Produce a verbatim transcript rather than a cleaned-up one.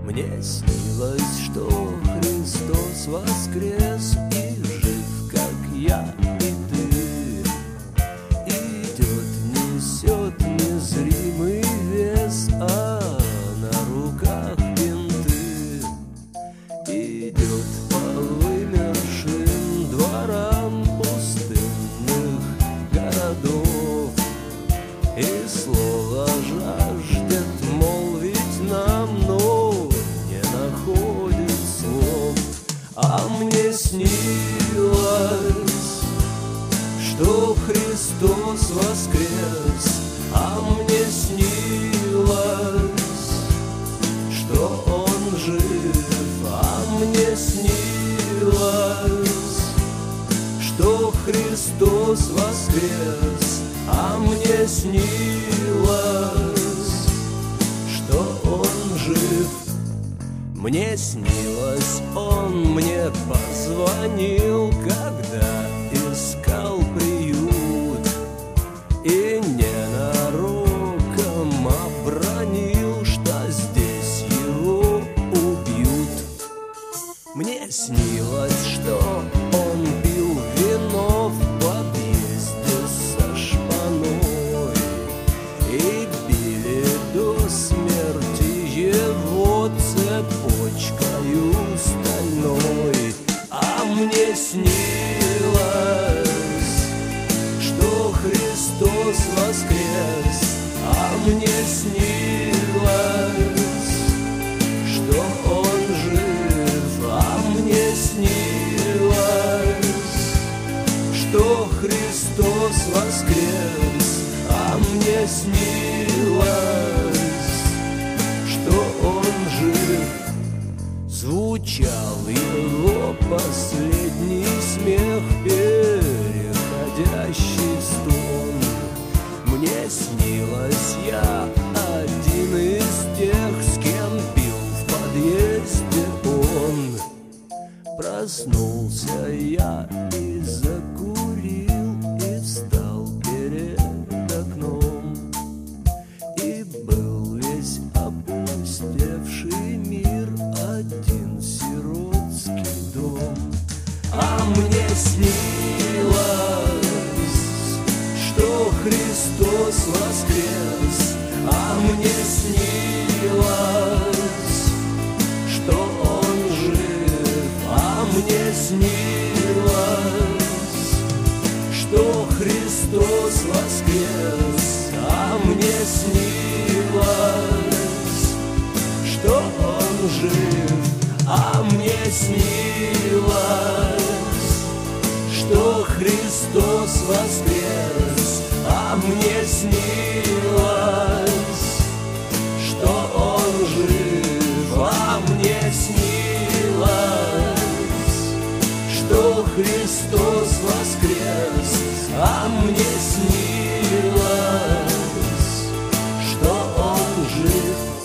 Мне снилось, что Христос воскрес и жив, как я и ты. Идет, несет незримый вес, а на руках бинты. Идет по вымершим дворам пустынных городов и слово жаждет молвить нам, но не находит слов. А мне снилось, что Христос воскрес, а мне снилось, что Он жив, а мне снилось, что Христос воскрес, а мне снилось, что Он жив. Мне снилось, Он мне позвонил, когда искал приют, и ненароком обронил, что здесь его убьют. Мне снилось, что Он пил вино в подъезде со шпаной, и били до смерти его цепочкою стальной. А мне снилось, что Христос воскрес, а мне снилось, что Он жив, а мне снилось, что Христос воскрес, а мне снилось, что Он жив. Звучал его последний смех, переходящий стон. Мне снилось, я один из тех, с кем пил в подъезде он. Проснулся я и закурил, и встал перед окном, и был весь опустевший мир, один сиротский дом. А мне снилось, что Христос воскрес, а мне снилось, что Он жив, а мне снилось, что Христос воскрес, а мне снилось, что Он жив, а мне снилось, что Христос воскрес, а мне снилось, что Он жив, а мне снилось, что Христос воскрес, а мне снилось, что Он жив.